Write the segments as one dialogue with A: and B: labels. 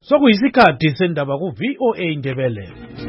A: Sokuyisikhathi sendaba ku-VOA Indebele.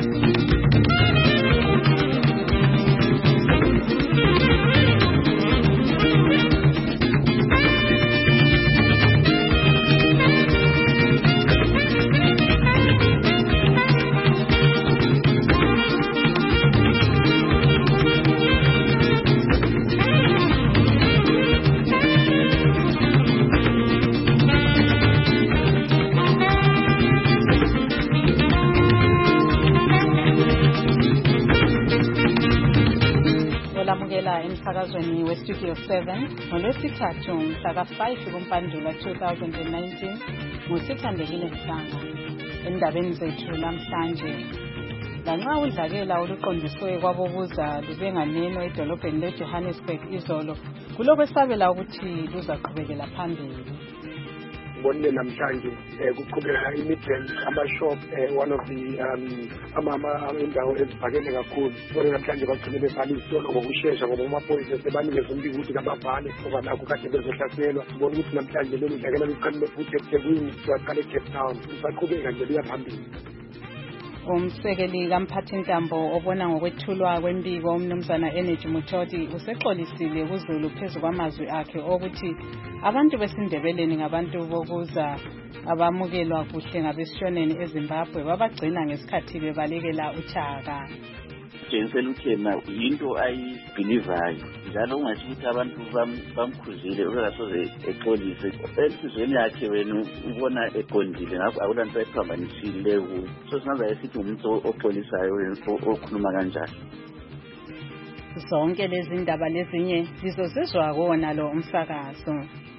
B: Emsakazweni weStudio 7 ngolwesithathu mhla 5 kuMpandula 2019 nguSithandekile Mhlanga. Endabeni zethu namhlanje, lanxa udlakela oluqondiswe kwabobuza lubenganeno edolobheni leJohannesburg izolo, kulokwesabela ukuthi luzaqhubekela phambili.
C: Bonne namhlanje kuqhubeka imidrand amashop one of the indawo eziphakeme kakhulu. Bonne namhlanje bagcine bevala izitolo ngokushesha ngoba amaphoyisa sebanikeza umbiko ukuthi kabavale ngoba nakho kade bezohlaselwa. Sibona ukuthi namhlanje lolu dlakela luqale futhi eThekwini lwaqala eCape Town, lusaqhubeka nje luya phambili.
B: Umsekeli kamphathintambo obona ngokwethulwa kwembiko umnumzana Energy Muthodi usexolisile kuZulu phezu kwamazwi akhe ukuthi abantu besindebeleni ngabantu bokuza abamukelwa kuhle ngabesishoneni eZimbabwe babagcina ngesikhathi bebalekela uThaka.
D: Jensel uthena yinto ayibhilivayo njalo ungathi ukuthi abantu bamkhuzile ukasoze exolise esizweni yakhe wena ubona eqondile ngakho akulanto ephambanisile kuyo. So singaza esithi umuntu oxolisayo okhuluma kanjani.
B: Zonke lezi ndaba lezinye lizozizwa kona lo umsakazo.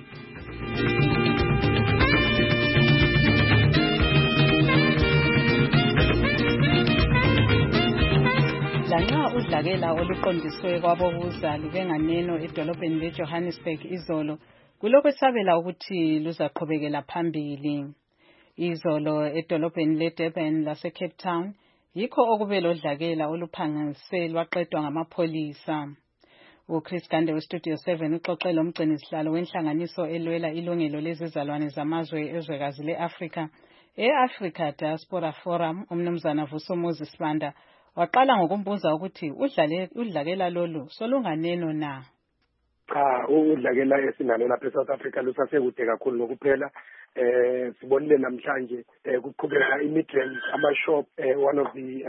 B: Lanxa udlakela oluqondiswe kwabobuza lubenganeno edolobheni leJohannesburg izolo, kulokwesabela ukuthi luzaqhubekela phambili. Izolo edolobheni leDurban laseCape Town yikho okube lodlakela oluphangise lwaqedwa ngamapholisa. uChris Gande weStudio 7 uxoxele umgcinisihlalo wenhlanganiso elwela ilungelo lezizalwane zamazwe ezwekazi leAfrika, eAfrica Diaspora Forum, umnumzana Vusomuzi Sibanda, waqala ngokumbuza ukuthi udlakela lolu solunganeno na.
C: Cha, udlakela esinalo lapha eSouth Africa lusasekude kakhulu nokuphela. Sibonile namhlanje kuqhubeka imidrand amashop one of the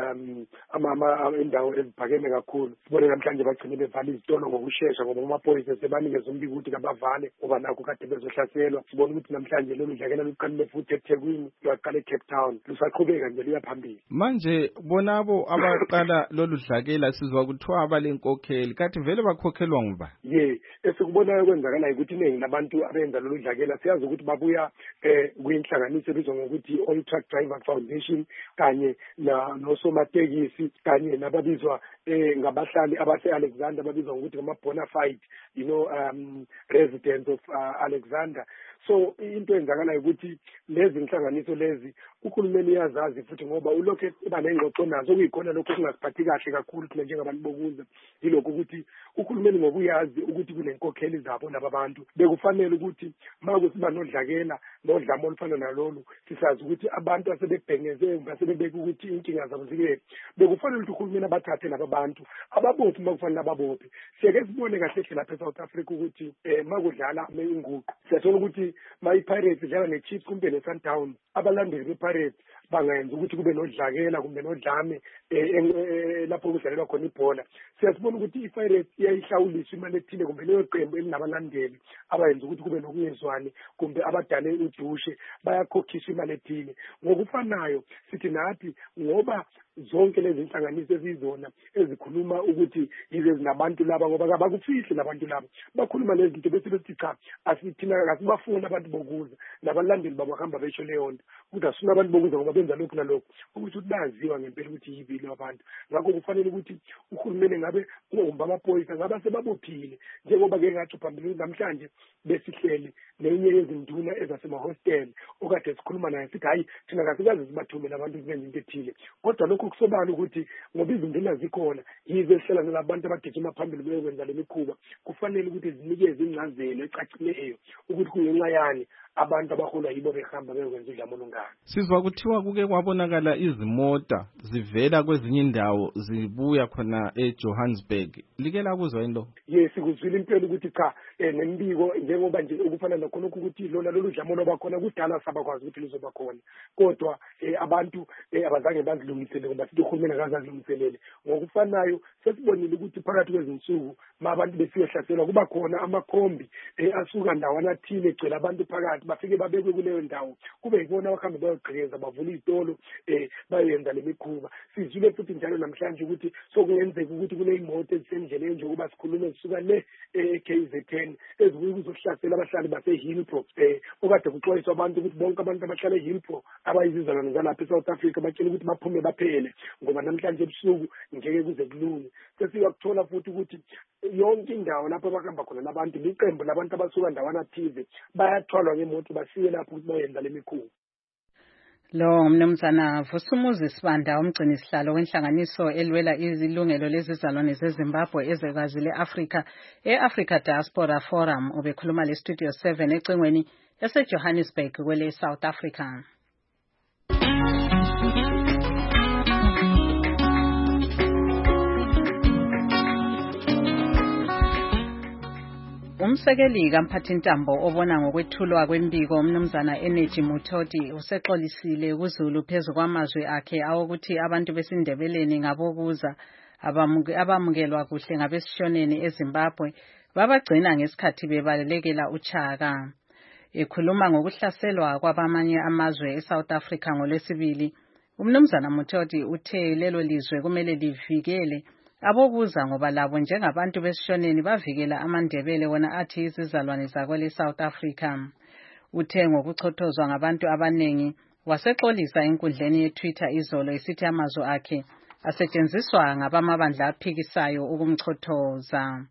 C: indawo eziphakeme kakhulu. Sibone namhlanje bagcine bevala izitolo ngokushesha ngoba amaphoyisa sebanikeza umbiko ukuthi kabavale ngoba nakho kade bezohlaselwa. Sibone ukuthi namhlanje lolu dlakela luqale futhi eThekwini lwaqala eCape Town, lusaqhubeka nje luya phambili.
E: Manje bonabo abaqala lolu dlakela sizwa kuthiwa abalenkokheli, kanti vele bakhokhelwa nguba?
C: Esikubonayo kwenzakala ukuthi iningi labantu abenza lolu dlakela siyazi ukuthi babuya kuyinhlanganiso ebizwa ngokuthi All Truck Driver Foundation kanye nosomatekisi kanye nababizwa ngabahlali abase-Alexander babizwa ngokuthi ngama-bona fide residents of Alexander. So into enzakalayo ukuthi lezi inhlanganiso lezi uhulumeni uyazazi futhi ngoba ulokhu eba nengxoxo nazo okuyikhona lokho kungasiphathi kahle kakhulu thina njengabantu bokuza yilokho ukuthi uhulumeni ngokuyazi ukuthi kunenkokheli zabo laba bantu bekufanele ukuthi maku siba nodlakela nodlamo olufana nalolu sisazi ukuthi abantu asebebhengeze basebebeka ukuthi inkinga zabo zike bekufanele ukuthi uhulumeni abathathe laba bantu ababophi makufanele ababophi. Siyeke sibone kahle lapha eSouth Africa ukuthi makudlala inguqu siyathola ukuthi mayiPirates idlala neChiefs kumbe neSundowns, abalandeli bePirates bangayenza ukuthi kube nodlakela kumbe nodlame lapho kudlalelwa khona ibhola. Siyasibona ukuthi iPirates iyayihlawuliswa imali ethile kumbe leyo qembu elinabalandeli abayenza ukuthi kube nokungezwani kumbe abadale udushe bayakhokhiswa imali ethile. Ngokufanayo sithi nathi ngoba zonke lezi inhlanganiso ezizona ezikhuluma ukuthi yize zinabantu laba ngoba kabakufihli labantu laba bakhuluma lezi zinto bese bethi cha asithina kasibafuni abantu bokuza nabalandeli babahamba besho leyo nto ukuthi asifuna abantu bokuza ngoba benza lokhu nalokhu ukuthi bayaziwa ngempela ukuthi yibili abantu. Ngakho kufanele ukuthi uhulumeni ngabe ngomba amaphoyisa ngabe sebabophile njengoba ke ngathi phambili namhlanje besihleli nenye yezinduna ezasemahostel okade sikhuluma naye sithi hayi thina kasikazi sibathumela abantu benze into ethile, kodwa lokho kusobala ukuthi ngoba izinduna zikhona yize sihlala nalabantu abagijima phambili beyokwenza le mikhuba kufanele ukuthi zinikeze incazelo ecacileyo ukuthi kungenxa yani abantu abaholwa yibo behamba beyokwenza udlame olungaka.
E: Sizwa kuthiwa kuke kwabonakala izimota zivela kwezinye indawo zibuya khona eJohannesburg. Like lakuzwa yini lo?
C: Yes, kuzwile impela ukuthi cha nembiko njengoba nje ukufana nakhonokho ukuthi lona lolu dlame loba khona kudala sabakwazi ukuthi lizoba khona. Kodwa abantu abazange bazilungisele ngoba sithi uhulumeni akazazilungiselele. Ngokufanayo sesibonile ukuthi phakathi kwezinsuku abantu besiyohlaselwa kuba khona amakhombi asuka ndawana thile egcwele abantu phakathi bafike babekwe kuleyo ndawo kube yibona abahambe bayogqekeza bavula izitolo bayenza lemikhuba. Sizwile futhi njalo namhlanje ukuthi sokungenzeka ukuthi kule imoto ezisendleleni nje ukuba sikhulume zisuka le KZN ezibuye kuzohlasela abahlali base-Hillbrow okade kuxwayiswa abantu ukuthi bonke abantu abahlala e-Hillbrow abayizizalwane zalapha eSouth Africa batshela ukuthi baphume baphele ngoba namhlanje ebusuku ngeke kuze kulunge. Sesiyakuthola futhi ukuthi yonke indawo lapho abahamba khona nabantu liqembu labantu abasuka ndawana thize bayathwalwa ngemoto basiye lapho ukuthi bayenza lemikhuba.
B: Lo mnumzana Vusumuzi Sibanda umgcini sihlalo wenhlanganiso elwela izilungelo lezizalwane zeZimbabwe ezwekazi leAfrika eAfrica Diaspora Forum ubekhuluma le Studio 7 ecingweni yaseJohannesburg kwele South Africa. Umsekeli kaMphathintambo obona ngokwethulwa kwembiko umnumzana Energy Mutoti usexolisile kuZulu phezu kwamazwi akhe awokuthi abantu besindebeleni ngabokuza abamukelwa kuhle ngabesishoneni eZimbabwe babagcina ngesikhathi bebalekela uChaka. Ekhuluma ngokuhlaselwa kwabamanye amazwe eSouth Africa ngolwesibili, umnumzana Mutoti uthe lelo lizwe kumele livikele abokuza ngoba labo njengabantu besishoneni bavikela amandebele wona athi izizalwane zakwele South Africa. Uthe ngokuchothozwa ngabantu abanengi wasexolisa enkundleni yeTwitter izolo esithi amazwi akhe asetshenziswa ngabamabandla aphikisayo ukumchothoza.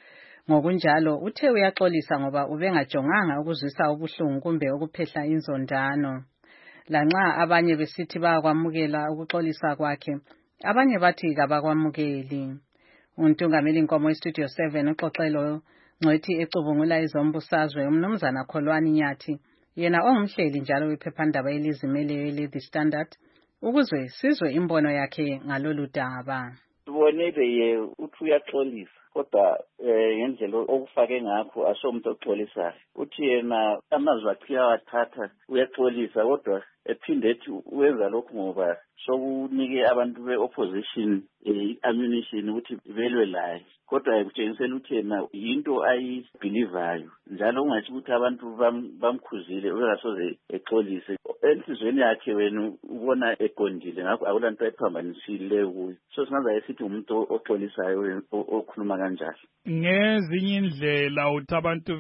B: Ngokunjalo uthe uyaxolisa ngoba ubengajonganga ukuzwisa ubuhlungu kumbe ukuphehla inzondano. Lanxa abanye besithi bayakwamukela ukuxolisa kwakhe, abanye bathi kabakwamukeli. Untungameli Nkomo eStudio 7 uxoxelo ngcwethi ecubungula izombusazwe umnumzana Kholwani Nyathi yena ongumhleli njalo wephephandaba elizimeleyo le-The Standard ukuze sizwe imbono yakhe ngalolu daba.
D: Sibonile uthi uyaxolisa kodwa ngendlela okufake ngakho asomuntu oxolisayo. Uthi yena amazwi akhe uyawathatha uyaxolisa kodwa ephinde ethi wenza lokhu ngoba sokunike abantu be-opposition ammunition ukuthi belwe laye. Kodwa ekutshengisela ukuthi yena yinto ayibhilivayo njalo ungathi ukuthi abantu bamkhuzile uyengasoze exolise. Enhlizweni yakhe wena ubona eqondile ngakho akulanto ayiphambanisileyo kuyo. So singaza esithi umuntu oxolisayo okhuluma kanjalo.
F: Ngezinye indlela uthi abantu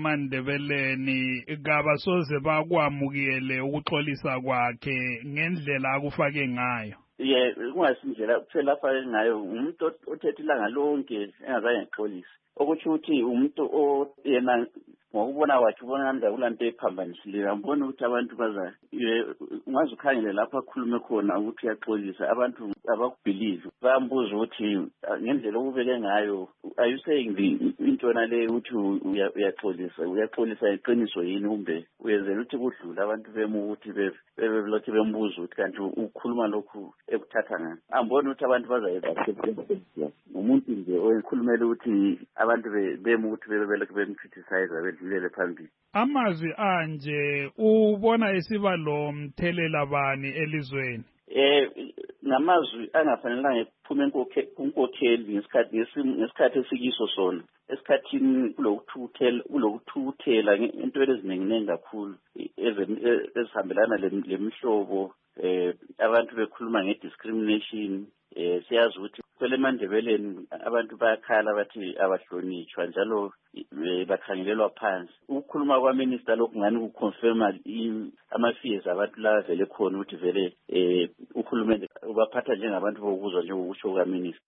F: beMandebeleni kabasoze bakwamukele ukuxolisa kwakhe ngendlela akufake ngayo.
D: Kungasindlela kuphela afake ngayo umuntu othethe ilanga lonke engazange exolise. Okuthi uthi umuntu yena ngokubona kwakhe ubona kanjani kulanto ephambanisileyo. Angiboni ukuthi abantu baza ungaze ukhangele lapho akhulume khona ukuthi uyaxolisa abantu abakubhilive. Bayambuza ukuthi ngendlela okubeke ngayo are you saying into yona le ukuthi uyaxolisa iqiniso yini kumbe uyenzela ukuthi kudlula abantu bemu ukuthi belokhu bembuza ukuthi kanti ukhuluma lokhu ekuthatha ngani. Angiboni ukuthi abantu bazayenza umuntu nje oyikhulumela ukuthi abantu bemu ukuthi belokhu bemcriticize bedlulele phambili.
F: Amazwi anje ubona esiba lo mthelela bani elizweni?
D: Namazwi angafanelanga kuphume kunkokheli ngesikhathi esikiso sona. Esikhathini kulokuthuthela into eziningi kakhulu ezihambelana lemihlobo abantu bekhuluma ngediscrimination. Siyazi ukuthi kwele Mandebeleni abantu bayakhala bathi abahlonitshwa njalo bakhangelelwa phansi. Ukukhuluma kwaMinister lokhu ngani kuconfirma ama-fears abantu la vele khona ukuthi vele uhulumende ubaphatha njengabantu bokuzwa njengokusho kukaMinister.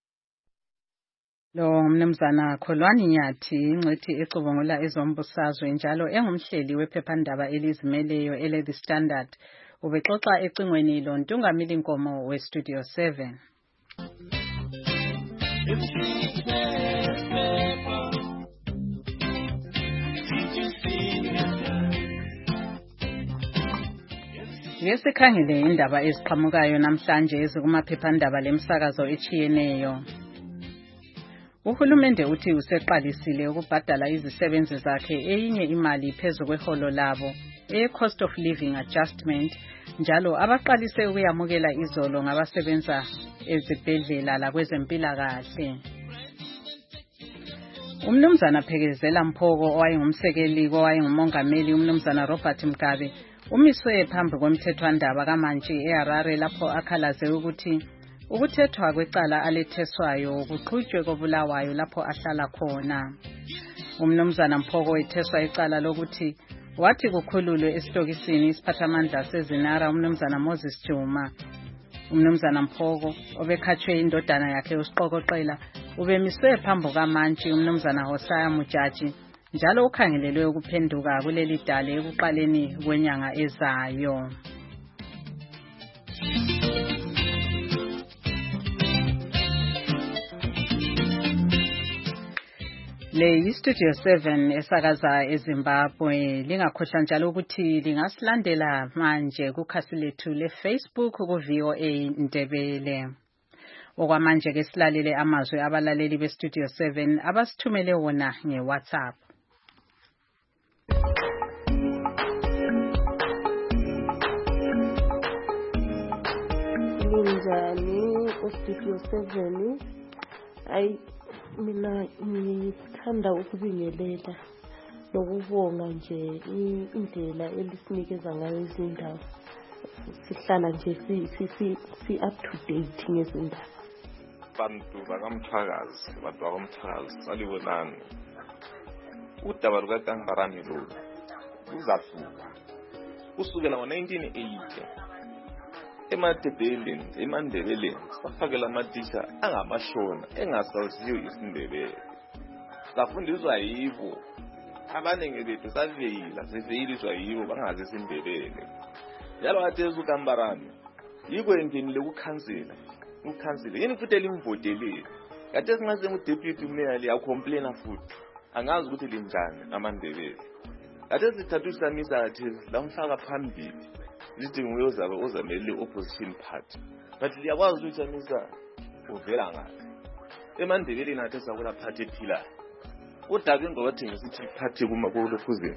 B: Lo mnumzana Kholwani Nyathi ingcwethi ecubungula ezombusazwe njalo engumhleli wephephandaba elizimeleyo ele-The Standard ubexoxa ecingweni lo Ntungameli Nkomo weStudio 7. Ngesikhangele indaba eziqhamukayo namhlanje ezikumaphephandaba lemsakazo echiyeneyo. Uhulumende uthi useqalisile ukubhadala izisebenzi zakhe eyinye imali phezulu kweholo labo cost of living adjustment njalo abaqalise ukuyamukela izolo ngabasebenza ezibhedlela lakwezempilakahle. Umnumzana Phekezela Mphoko owayengumsekeli owayengumongameli umnumzana Robert Mugabe umiswe phambi komthethwandaba kaMantshi eHarare lapho akhalaze ukuthi ukuthethwa kwecala aletheswayo kuqhutshwe kobulawayo lapho ahlala khona. Umnumzana Mphoko wetheswa icala lokuthi wathi kukhululwe esitokisini isiphathamandla sezinara umnumzana Moses Juma. Umnumzana Mphoko obekhatshwe indodana yakhe usiqokoqela ubemiswe phambi kaMantshi umnumzana Hosaya Mujaji njalo ukhangelelwe ukuphenduka kuleli dale ekuqaleni kwenyanga ezayo. Le Studio 7 esakaza eZimbabwe. Lingakhohlwa njalo ukuthi lingasilandela manje kukhasi lethu leFacebook ku VOA Ndebele. Okwamanje ke silalele amazwi abalaleli beStudio 7 abasithumele wona ngeWhatsApp.
G: Linjani uStudio 7? Mina ngithanda ukubingelela nokubonga nje indlela elisinikeza ngayo izindaba. Sihlala nje si up to date ngezindaba.
H: Bantu bakamthakazi, bantu bakamthakazi salibonani. Udaba lukaTangarani lo uzasuka. Kusukela ngo-1980 eMandebeleni safakela amathisha angamashona engasaziyo isiNdebele. Safundiswa yibo. Abaningi bethu saveyiliswa yibo bangazi isiNdebele. Njalo watheza uKambarani yiko engenile ukukhansela. Yini futhi elimvotelile. Kade singaze uDeputy Mayor yakhomplela futhi. Angazi ukuthi linjani amaNdebele. Kade sithathu isamisa athi lamfaka phambili. Lithi nguye ozamele opposition party. But liyakwazi ukuthi amisa uvela ngathi. EmaNdebeleni nathi sakula party ephilayo. Udaba ingobathi ngisithi party kumakulufuze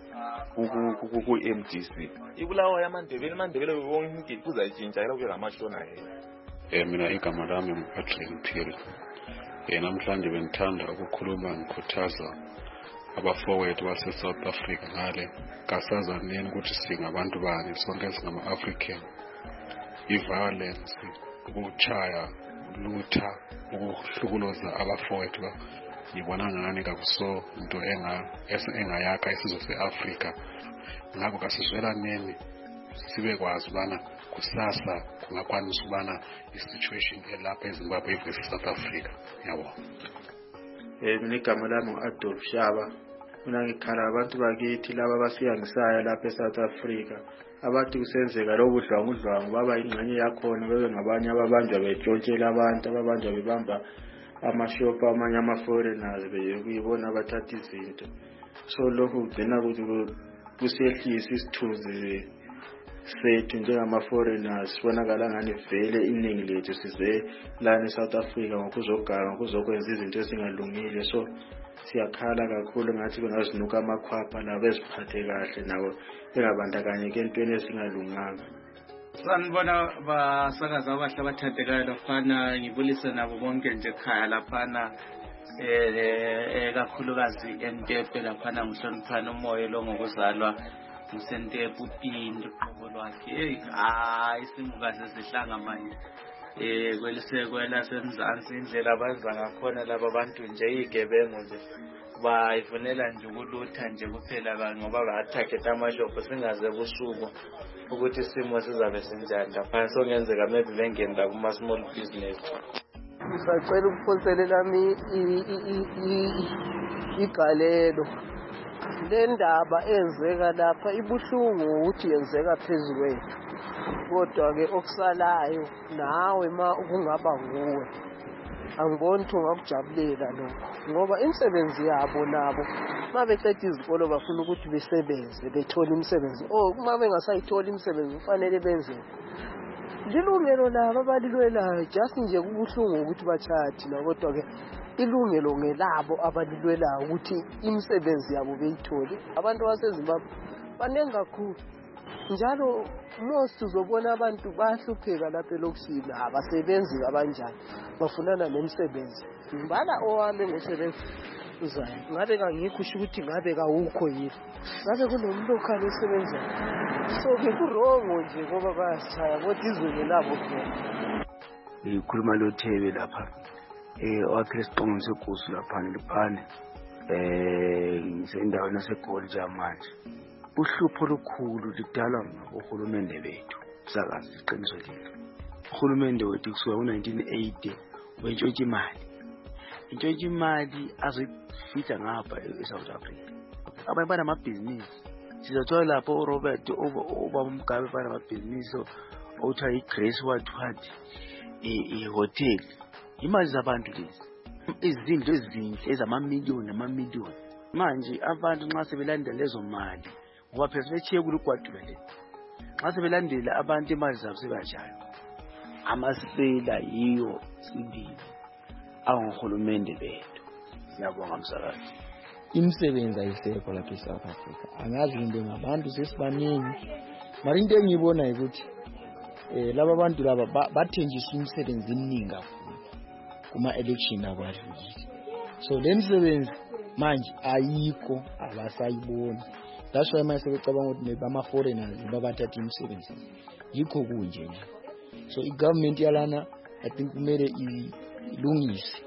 H: ku MDC. Ibulawa yaMandebele wonke kuzayitshintsha yela kube ngamashona yena.
I: Mina igama lami nguPatrick Mphiri. Namhlanje benithanda ukukhuluma ngikhuthaza abafowethu base South Africa ngale kasazaneni ukuthi singabantu bani sonke singama-African. I-violence, ukuchaya, lutha, ukuhlukuloza abafowethu ngibona ngani kakuso into engayakha isizwe se-Afrika. Ngakho kasizwelaneni sibe kwazi ubana kusasa kungakwanisa ubana i-situation elapha eZimbabwe ivese South Africa. Ngiyabonga.
J: Mina igama lami ngu-Adolf Shaba. Mina ngikhala abantu bakithi laba basiyangisayo lapha eSouth Africa. Abathi kusenzeka lokudlwangudlwangu baba ingxenye yakhona bebe ngabanye ababanjwa betshontshelwa abantu, ababanjwa bebamba amashop amanye ama-foreigners beyibona abathatha izinto. So lokhu kugcina ukuthi kusehlisa isithunzi sethu njengama-foreigners. Sibonakala ngani vele iningi lethu size lana eSouth Africa ngokuzoganga ngokuzokwenza izinto ezingalungile. So siyakhala kakhulu ngathi bengazinuka amakhwapha labo eziphathe kahle nabo bengabandakanyeka entweni ezingalunganga.
K: Sanibona basakaza abahle abathandekayo lafana ngibulise nabo bonke nje ekhaya laphana kakhulukazi eMtepe laphana ngihloniphana umoya lo ngokuzalwa ngisentepe uPindu uqobo lwakhe. Isimuka sesihlanga manje kwelisekwela semzansi indlela abenza ngakhona laba bantu nje igebengu nje bayivunela nje ukulutha nje kuphela ngoba ba-attack amashophu singaze busuku ukuthi isimo sizabe sinjani lapha. So ngenzeka maybe bengene la kuma-small business.
G: Ngisacela ukuphonselela igalelo. Le ndaba enzeka lapha ibuhlungu ukuthi yenzeka phezulu kwethu. Kodwa-ke okusalayo nawe ma kungaba nguwe angiboni ukuthi ungakujabulela lokho ngoba imisebenzi yabo nabo uma beqeda izikolo bafuna ukuthi besebenze bethole imisebenzi uma bengasayitholi imisebenzi kufanele benze lilungelo labo abalilwelayo just nje kubuhlungu ukuthi bachaya thina kodwa-ke ilungelo ngelabo abalilwelayo ukuthi imisebenzi yabo beyithole. Abantu basezimbabwe baningi kakhulu njalo most uzobona abantu bayahlupheka lapha elokishini abasebenzi abanjani bafunana nemisebenzi. Ngibala owami ngosebenzi uzayo ngabe kangikho usho ukuthi ngabe kawukho yini ngabe kunomlokhali osebenzayo so-ke kurongo nje ngoba bayasishaya kodwa izweni labo khona.
L: Ngikhuluma loThebe lapha owakhe isiqongo segusu lapha nilipane ngisendaweni yaseGoli manje. Uhlupho olukhulu lidalwa ngohulumende bethu sakazi iqiniso lethu. Uhulumende wethu kusuka ngo-1980 wentshontsha imali. Intshontsha imali azifihla ngapha eSouth Africa. Abanye banamabhizinisi sizathola lapho uRobert Mugabe banamabhizinisi othiwa iGrace what ihotel. Imali zabantu lezi izindlu ezinhle ezamamiliyoni namamiliyoni. Manje abantu nxa sebelandela lezo mali ngoba phela sebetshiye kulugwadule le nxa sebelandela abantu imali zabo sebajayo amasipela yiyo sibili awuhulumende bethu. Siyabonga msakazi.
M: Imisebenzi ayisekho lapha eSouth Africa. Angazi into ngabantu sesibaningi mara into engiyibona ukuthi laba bantu laba bathenjiswa imisebenzi eminingi kakhulu kuma election abadlulile. So le misebenzi manje ayikho abasayiboni. That's why manje sebecabanga ukuthi maybe ama foreigners babathatha imisebenzi. Yikho kunje nje. So igovernment yalana I think kumele ilungise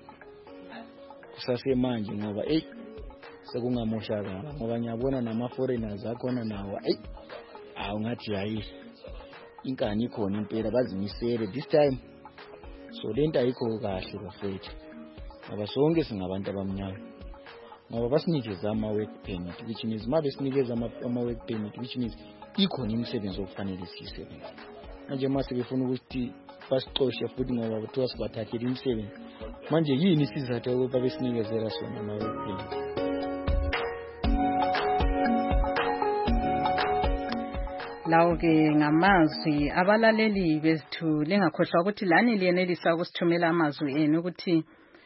M: kusase manje ngoba sekungamoshakala ngoba ngiyabona nama foreigners akhona nawo awungathi hayi inkani ikhona impela bazimisele this time. So lento ayikho kahle bafethu ngoba sonke singabantu abamnyama ngoba basinikeza ama work permit which means mabe sinikeza ama work permit which means ikhona imisebenzi okufanele siyisebenze. Manje mase befuna ukuthi basixoshe futhi ngoba kuthiwa sibathathele imisebenzi. Manje yini isizathu ukuba besinikezela sona ama work permit?
B: Lawo-ke ngamazwi abalaleli bethu lingakhohlwa ukuthi lani liyenelisa ukusithumela amazwi enu ukuthi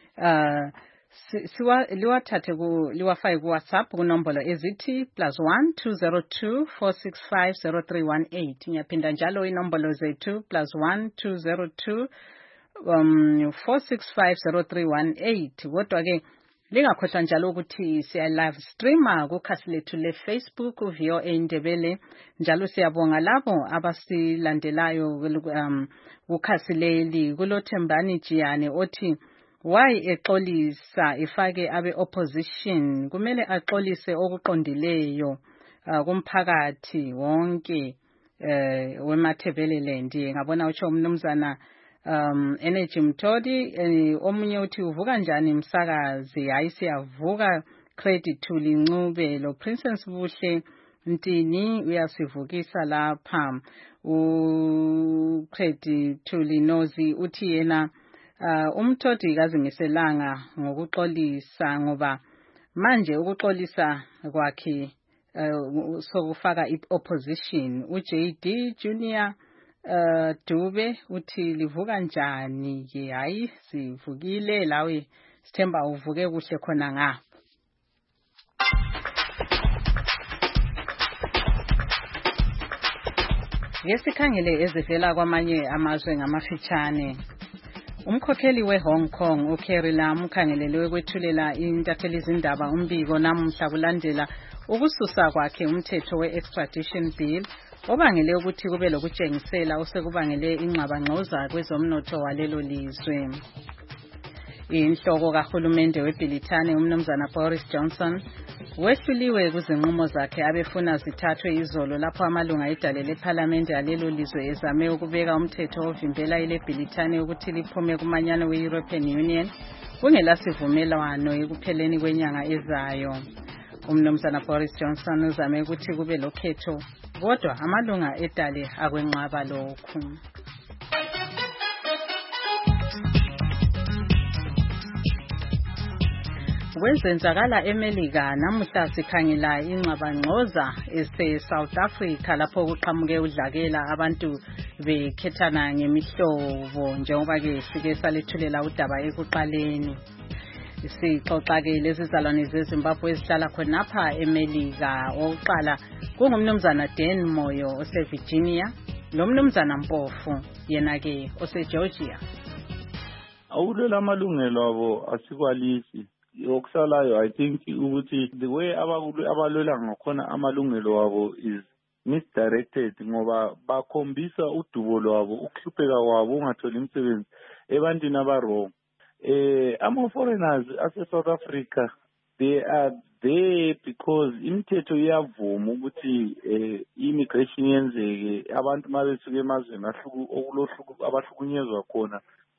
B: liwathathe liwafake kuWhatsApp kunombolo ezithi +1 202 465 0318. Ngiyaphinda njalo inombolo zethu +1 202 465 0318. Kodwa-ke lingakhohlwa njalo ukuthi siya live streamer kukhasi lethu le-Facebook VOA Indebele. Njalo siyabonga labo abasilandelayo kukhasi leli. Kulothembani Jiyane othi why exolisa ifake abe opposition kumele axolise okuqondileyo kumphakathi wonke weMatabeleland. Ngabona utsho umnumzana Energy Mtodi. Omunye uthi uvuka njani msakazi? Hayi siyavuka. Credit to Lincube lo Princess Buhle Ntini uyasivukisa lapha. Credit to Linozi uthi yena Umtodi kazimiselanga ngokuxolisa ngoba manje ukuxolisa kwakhe sokufaka opposition. uJD Junior Dube uthi livuka njani? Hayi sivukile lawe sithemba uvuke kuhle khona nga. Ngesikhangele ezivela kwamanye amazwe ngamafitshane. Umkhokheli weHong Kong uCarrie Lam ukhangelelwe kwethulela intatheli izindaba umbiko namuhla kulandela ukususa kwakhe umthetho we-extradition bill obangele ukuthi kube lokutshengisela osekubangele ingxabangxoza kwezomnotho walelo lizwe. Inhloko kahulumende weBrithani umnumzana Boris Johnson wehluliwe kuzinqumo zakhe abefuna zithathwe izolo lapho amalunga edale leParliament alelo lizwe ezame ukubeka umthetho ovimbela ileBrithani ukuthi liphume kumanyano we-European Union kungela sivumelwano ekupheleni kwenyanga ezayo. Umnumzana Boris Johnson uzame ukuthi kube lokhetho kodwa amalunga edale akwenqaba lokhu. Kwezenzakala eMelika namuhla sikhangela ingxabangxoza ese-South Africa lapho kuqhamuke udlakela abantu bekhethana ngemihlobo njengoba-ke sike salethulela udaba ekuqaleni. Sixoxa-ke lezi zalwane zeZimbabwe ezihlala khonapha eMelika. Owokuqala kungumnumzana Dan Moyo oseVirginia lo mnumzana Mpofu yena-ke oseGeorgia.
N: Awulela amalungelo abo asikwalisi. Yokusalayo I think ukuthi the way abalwela ngakhona amalungelo wabo is misdirected ngoba bakhombisa udubo lwabo ukuhlupheka kwabo ungatholi imisebenzi ebantwini abarong. Ama-foreigners ase-South Africa they are there because imithetho iyavuma ukuthi immigration yenzeke abantu mabesuka emazweni abahlukunyezwa khona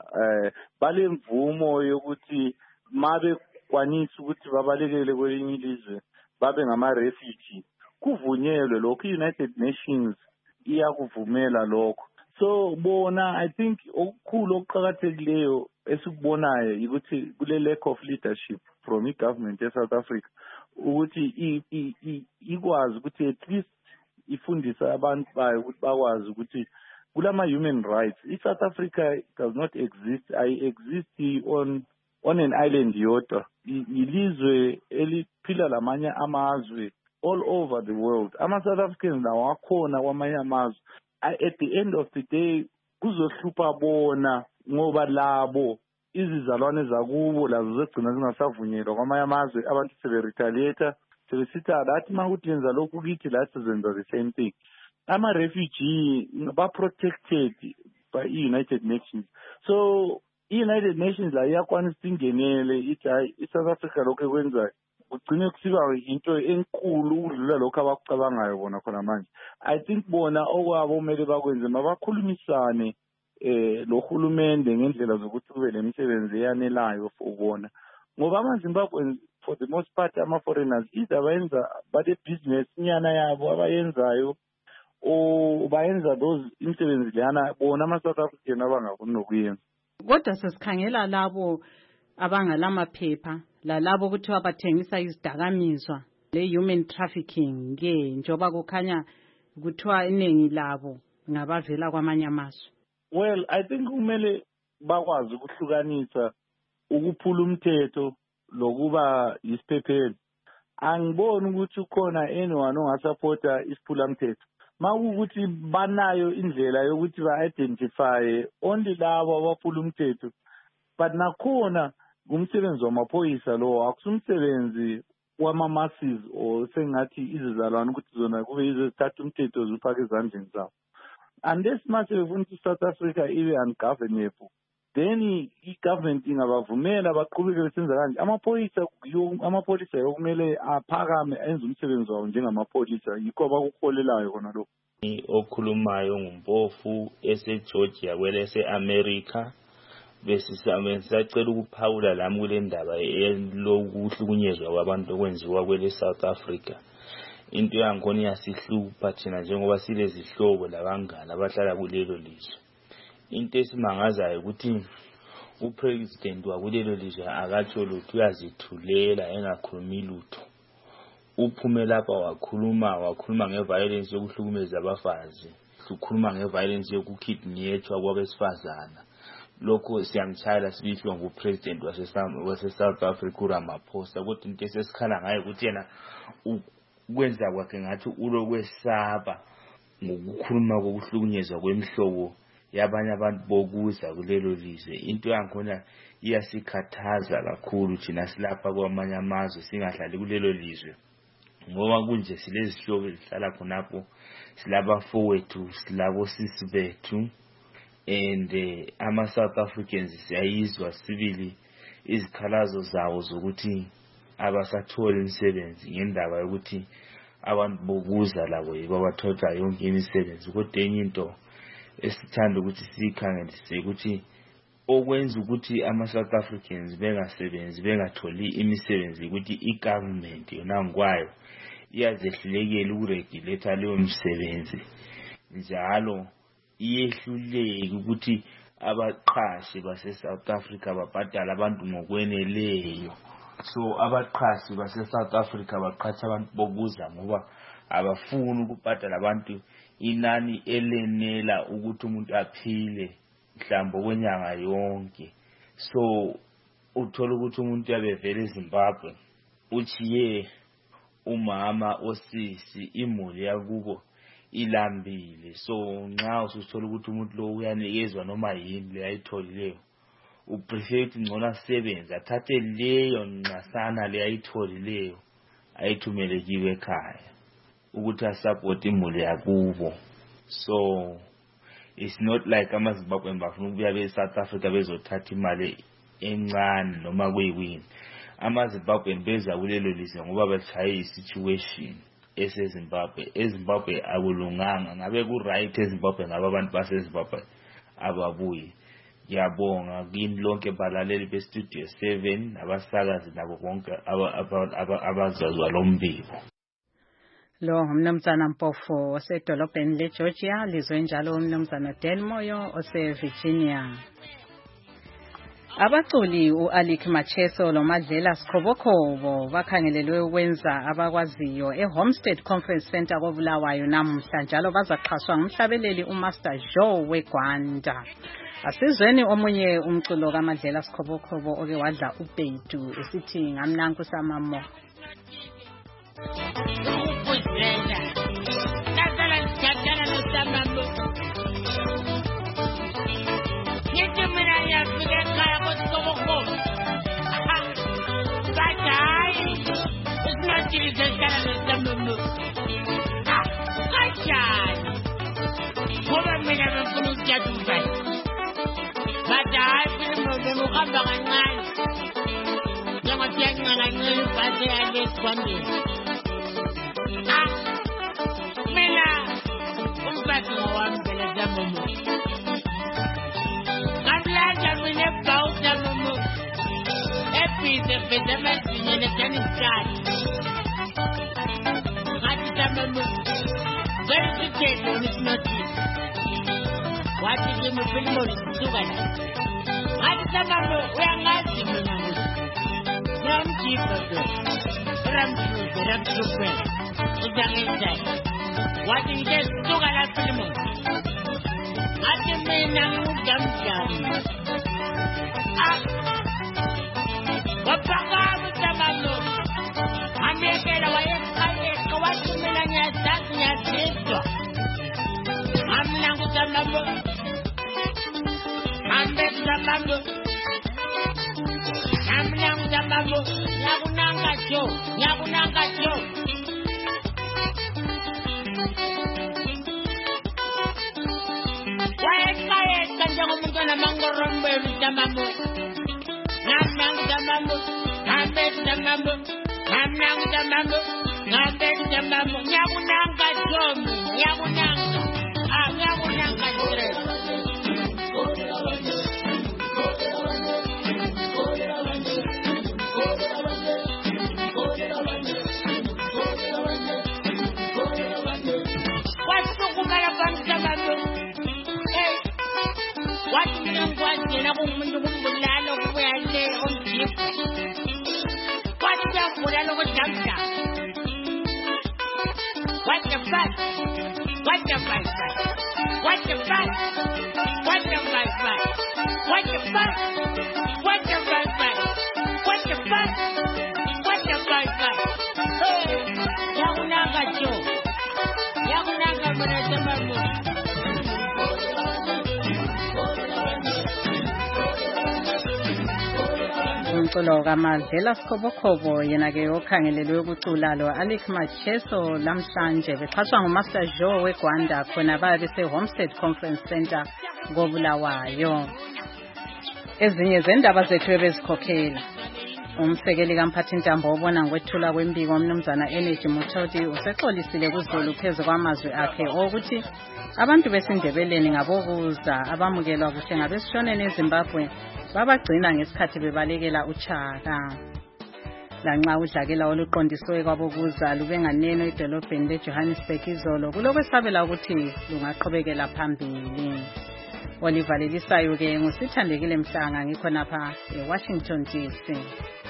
N: bale mvumo yokuthi mabe kwanisa ukuthi babalekele kwelinye ilizwe babe ngama-refugee kuvunyelwe lokho i-United Nations iyakuvumela lokho. So bona I think okukhulu okuqhakathekileyo esikubonayo ukuthi kule lack of leadership from i-government e-South Africa ukuthi ikwazi ukuthi at least ifundisa abantu bayo ukuthi bakwazi ukuthi kulama-human rights. I-South Africa does not exist. I-exist on an island yodwa. Ilizwe eliphila lamanye amazwe all over the world. Ama-South Africans nawo akhona kwamanye amazwe. At the end of the day kuzohlupha bona ngoba labo izizalwane zakubo lazo zegcina zingasavunyelwa kwamanye amazwe. Abantu sebe-retaliate sebesithi lathi uma kuthi yenza lokhu kithi lathi sizenza the same thing. Ama-refugee ba-protected by i-United Nations. So i-United Nations la iyakwanisa ingenele ithi hayi i-South Africa lokho ekwenzayo kugcine kusiba into enkulu ukudlula lokho abakucabangayo bona khona manje. I think bona okwabo kumele bakwenze mabakhulumisane lohulumende ngendlela zokuthi kube lemisebenzi eyanelayo for bona ngoba ama-Zimbabweans for the most part ama-foreigners either bayenza bale business nyana yabo abayenzayo o bayenza those imisebenzi leyana bona ama-South African abangafuni nokuyenza.
B: Kodwa sesikhangela labo abangalamaphepha lalabo kuthiwa bathengisa izidakamizwa le-human trafficking-ke njengoba kukhanya kuthiwa iningi labo ngabavela kwamanye amazwe.
N: Well, I think kumele bakwazi ukuhlukanisa ukuphula umthetho lokuba isiphephelo. Angiboni ukuthi ukhona anyone ongasupporta isiphula mthetho. Makuwukuthi banayo indlela yokuthi ba-identify only labo abaphula umthetho, but nakhona kumsebenzi wamaphoyisa lo akusumsebenzi wama-masses or sengathi izizalwane ukuthi zona kube yizo zithatha umthetho zifake ezandleni zabo. Unless mase befuna ukuthi South Africa ibe ungovernable, then i-government ingabavumela baqhubeke besenza kanje. Amapholisa yokumele aphakame enze umsebenzi wawo njengamapholisa yikho abakuholelayo khona lokho.
O: Okhulumayo nguMpofu ese-Georgia kwelese-America besisacela ukuphawula lami kule ndaba lokuhlukunyezwa kwabantu okwenziwa kwele-South Africa. Into yankhona iyasihlupha thina njengoba silezihlobo labangani abahlala kulelo lizwe. Into esimangazayo ukuthi upresident wakulelo lizwe akatsho lutho uyazithulela engakhulumi lutho. Uphume lapha wakhuluma ngeviolence yokuhlukumeza abafazi, ukhuluma ngeviolence yokukidnapwa kwabesifazana. Lokho siyamtshayela sibisho ngupresident wase-South Africa uRamaphosa kodwa into esesikhala ngayo ukuthi yena ukwenza kwakhe ngathi ulokwesaba ngokukhuluma kokuhlukunyezwa kwemihlobo yabanye abantu bokuza kulelo lizwe. Into yankhona iyasikhathaza kakhulu thina silapha kwamanye amazwe singahlali kulelo lizwe ngoba kunje silezihlobo ezihlala khonapho, silabafowethu, silabosisi bethu, and ama-South Africans siyayizwa sibili izikhalazo zawo zokuthi abasatholi imisebenzi ngendaba yokuthi abantu bokuza labo babathola yonke imisebenzi. Kodwa enye into esithanda ukuthi sikhangelise ukuthi okwenza ukuthi ama-South Africans bengasebenzi bengatholi imisebenzi ukuthi i-government yona ngokwayo iyazehlulekela ukuregulate leyo misebenzi, njalo iyehluleke ukuthi abaqhashi base-South Africa babhadala abantu ngokweneleyo So abaqhashi base South Africa baqhatsha abantu bokuza ngoba abafuni ukubhadala abantu inani elenela ukuthi umuntu aphile mhlawumbe kwenyanga yonke. So uthola ukuthi umuntu yabevela eZimbabwe uchiye umama osisi imuli yakubo ilambile. So nxa usuthola ukuthi umuntu lo uyanikezwa noma yini leyayitholileyo uprefer ukuthi ngcono asebenze athathe leyo nxasana leyayitholileyo ayithumele kiwe ekhaya ukuthi asupport imuli yakubo. So it's not like amaZimbabwe bafuna ukuya beSouth Africa bezothatha imali encane noma kuyiwini. AmaZimbabwe beza kulelo lizwe ngoba bachaye isituation eseZimbabwe. eZimbabwe akulunganga ngabe ku right eZimbabwe ngaba abantu baseZimbabwe ababuyi. Ngiyabonga kini lonke balaleli beStudio 7 abasakazi nabo bonke abazazwa lo mbiko.
B: Lo ngumnumzana Mpofu osedolobheni leGeorgia, lizwe njalo umnumzana Delmoyo oseVirginia. Abaculi uAlik Macheso loMadlela Skobokhobo bakhangelelwe ukwenza abakwaziyo eHomestead Conference Center koBulawayo namuhla njalo bazaxhaswa ngumhlabeleli uMaster Joe weGwanda. Asizweni omunye umculo kaMadlela Skobokhobo oke wadla ubhedu esithi ngamnanku samamo. Umculo kaMadlela Skobokhobo yena ke okhangelelwe ukucula lo Alik Macheso lamhlanje bexhaswa nguMaster Joe weGwanda khona babe seHomestead Conference Center koBulawayo. Ezinye zendaba zethu ebezikhokhela umsekeli kaMphathintambo obona ngokwethula kwembiko umnumzana Energy Muthodi usexolisile kuZulu phezu kwamazwi akhe ukuthi abantu besindebeleni ngabokuza abamukelwa kuhle ngabesishoneni eZimbabwe babagcina ngesikhathi bebalekela uChaka. Lanxa udlakela oluqondiswe kwabokuza lubenganeno edolobheni leJohannesburg izolo kulokwesabela ukuthi lungaqhubekela phambili. Olivalelisayo ke ngusithandekile Mhlanga ngikhona lapha eWashington DC.